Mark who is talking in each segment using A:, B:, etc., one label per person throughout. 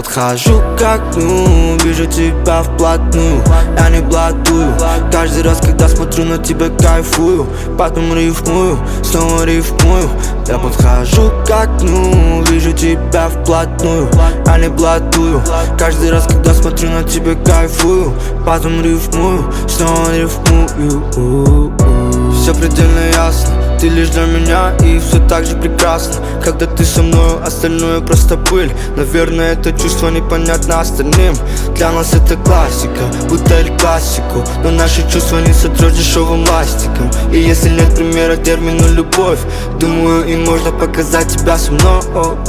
A: подхожу к окну, вижу тебя вплотную. Я не блатую, каждый раз, когда смотрю на тебя, кайфую. Потом рифмую, снова рифмую. Я подхожу к окну, вижу тебя вплотную. Я не блатую, каждый раз, когда смотрю на тебя, кайфую. Потом рифмую, снова рифмую. Все предельно ясно, ты лишь для меня, и все так же прекрасно. Когда ты со мною, остальное просто пыль. Наверное, это чувство непонятно остальным. Для нас это классика, бутыль классику. Но наши чувства не сотрешь дешевым ластиком. И если нет примера термину любовь, думаю, им можно показать тебя со мной.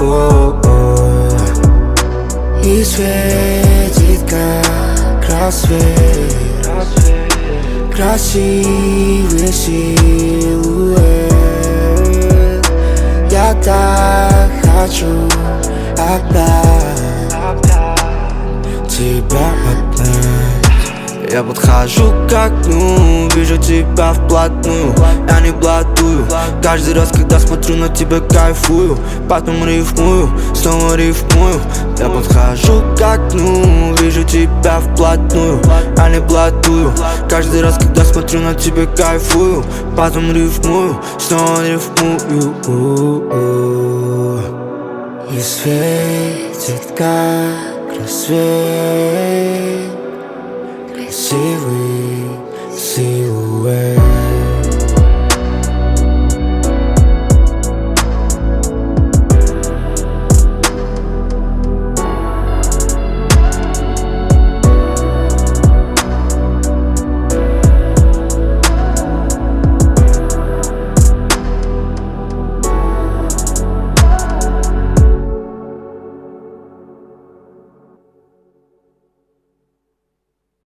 B: И светит как рассвет, красивый силуэт. Я так хочу опять тебя обнять.
A: Я подхожу к окну, вижу тебя вплотную. Я не блатую, каждый раз, когда смотрю на тебя, кайфую. Потом рифмую, снова рифмую. Я подхожу к окну, вижу тебя вплотную. Я не блатую, каждый раз, когда смотрю на тебя, кайфую. Потом рифмую, снова рифмую.
B: И светит как рассвет, красивый